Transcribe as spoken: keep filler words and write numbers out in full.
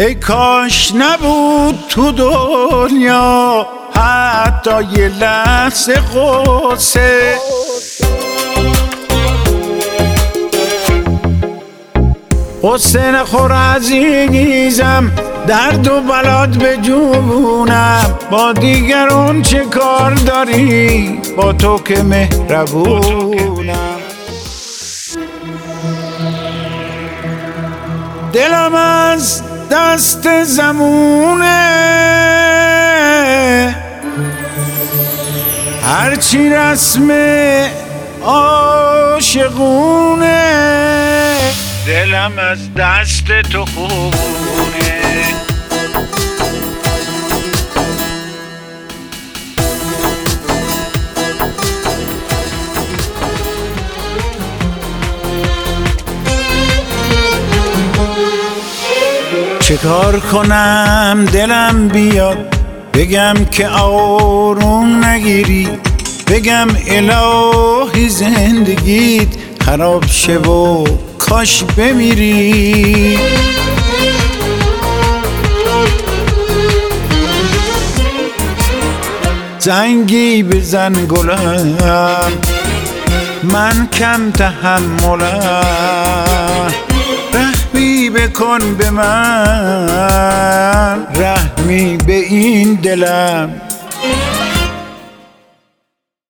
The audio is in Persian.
ای کاش نبود تو دنیا حتی یه لحظه غصه. غصه نخور عزیزم، درد و بلات به جونم، با دیگران چه کار داری، با تو که مهربونم. دلم از دست زمونه، هرچی رسم عاشقونه، دلم از دست تو خونه. چه کار کنم دلم بیاد بگم که آروم نگیری، بگم الهی زندگیت خراب شه و کاش بمیری. زنگی بزن گلم، من کم تحملم، رحمی بکن به من، رحمی به این دلم.